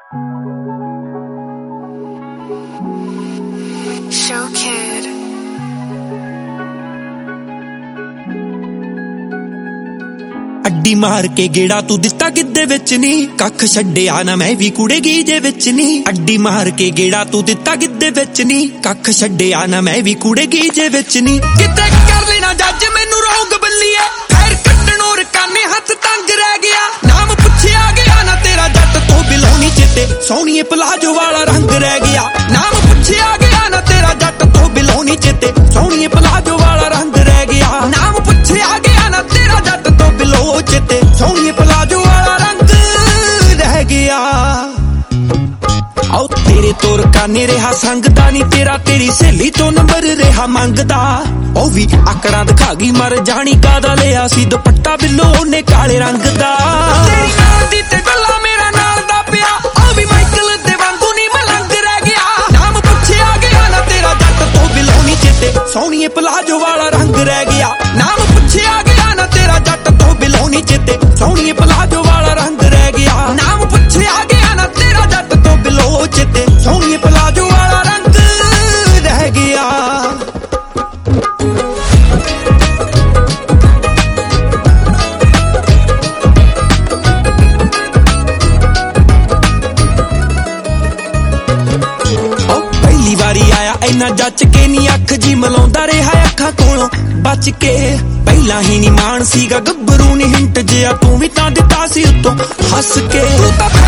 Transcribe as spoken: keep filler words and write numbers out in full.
Show Kid. ਅੱਡੀ ਮਾਰ ਕੇ ਗੇੜਾ ਤੂੰ ਦਿੱਤਾ ਕਿੱਦੇ ਵਿੱਚ ਨੀ, ਕੱਖ ਛੱਡਿਆ ਨਾ ਮੈਂ ਵੀ ਕੁੜੇ ਗੀਜੇ ਵਿੱਚ ਨੀ। ਅੱਡੀ ਮਾਰ ਕੇ ਗੇੜਾ ਤੂੰ ਦਿੱਤਾ ਕਿੱਦੇ ਵਿੱਚ ਨੀ, ਕੱਖ ਛੱਡਿਆ ਨਾ ਮੈਂ ਵੀ ਕੁੜੇ ਗੀਜੇ ਵਿੱਚ ਨੀ। ਕਿਤੇ ਕਰ ਲੈਣਾ ਜੱਜ ਮੈਨੂੰ ਰੋਂਗ ਬੱਲੀਏ, ਫੇਰ ਕੱਟਣੋਂ ਰਕਾਨੇ ਹੱਥ ਤੰਗ ਰਹਿ ਗਿਆ। ਨਾਮ ਪੁੱਛਿਆ ਗਿਆ ਨਾ ਤੇਰਾ ਜੱਟ ਤੋਂ ਬਿਲੋਨੀ ਚਿੱਤੇ, ਸੋਹਣੀਏ ਪਲਾਜੋ ਵਾਲਾ ਰੰਗ ਰਹਿ ਗਿਆ। ਨਾਮ ਪੁੱਛਿਆ ਗਿਆ ਨਾ ਤੇਰਾ ਜੱਟ ਤੋਂ ਬਿਲੋਨੀ ਚਿੱਤੇ, ਸੋਹਣੀਏ ਪਲਾਜੋ ਵਾਲਾ ਰੰਗ ਰਹਿ ਗਿਆ। ਨਾਮ ਪੁੱਛਿਆ ਗਿਆ ਨਾ ਤੇਰਾ ਜੱਟ ਤੋਂ ਬਿਲੋ ਚਿੱਤੇ, ਸੋਹਣੀਏ ਪਲਾਜੋ ਵਾਲਾ ਰੰਗ ਰਹਿ ਗਿਆ। ਆਓ ਤੇਰੇ ਤੋਰ ਕਾਨੇ ਰਿਹਾ ਸੰਗਦਾ ਨੀ ਤੇਰਾ, ਤੇਰੀ ਸਹੇਲੀ ਤੋਂ ਨੰਬਰ ਰਿਹਾ ਮੰਗਦਾ। ਉਹ ਵੀ ਆਕੜਾਂ ਦਿਖਾ ਗਈ ਮਰ ਜਾਣੀ, ਕਾਦਾ ਲਿਆ ਸੀ ਦੁਪੱਟਾ ਬਿੱਲੋ ਉਹਨੇ ਕਾਲੇ ਰੰਗ ਦਾ। ਤੇਰੀ ਨਾਲ ਦੀ ਤੇ ਗੱਲਾਂ ਮੇਰਾ ਨਾਲ ਦਾ ਪਿਆ, ਉਹ ਵੀ ਮਾਈਕਲ ਦੇ ਵਾਂਗੂ ਨੀ ਮਲੰਗ ਰਹਿ ਗਿਆ। ਨਾਮ ਪੁੱਛਿਆ ਗਿਆ ਨਾ ਤੇਰਾ ਜੱਟ ਤੋਂ ਬਿਲੋ ਨੀ ਚਿੱਤੇ, ਸੋਹਣੀਏ ਪਲਾਜੋ ਵਾਲਾ ਰੰਗ ਰਹਿ ਗਿਆ। ਨਾਮ ਪੁੱਛਿਆ ਗਿਆ ਨਾ ਤੇਰਾ ਜੱਟ ਤੋਂ ਬਿਲੋ ਨੀ ਚਿੱਤੇ, ਸੋਹਣੀਏ ਪਲਾਜੋ ਵਾਲਾ ਰੰਗ ਰਹਿ ਗਿਆ। ਨਾਮ ਪੁੱਛਿਆ ਗਿਆ ਨਾ ਤੇਰਾ ਜੱਟ ਤੋਂ ਬਿਲੋ ਚਿੱਤੇ, ਸੋਹਣੀਏ ਪਲਾਜੋ ਵਾਲਾ ਰੰਗ ਰਹਿ ਗਿਆ। ਪਹਿਲੀ ਵਾਰੀ ਆਇਆ ਇੰਨਾ ਜੱਚ ਕੇ ਨੀ, ਅੱਖ ਜੀ ਮਲਾਉਂਦਾ ਰਿਹਾ ਅੱਖਾਂ ਕੋਲੋਂ ਬਚ ਕੇ। ਪਹਿਲਾਂ ਹੀ ਨੀ ਮਾਣ ਸੀਗਾ ਗੱਭਰੂ ਨੀ ਹਿੰਟ ਜਿਆ, ਤੂੰ ਵੀ ਤਾਂ ਦਿੱਤਾ ਸੀ ਉੱਤੋਂ ਹੱਸ ਕੇ।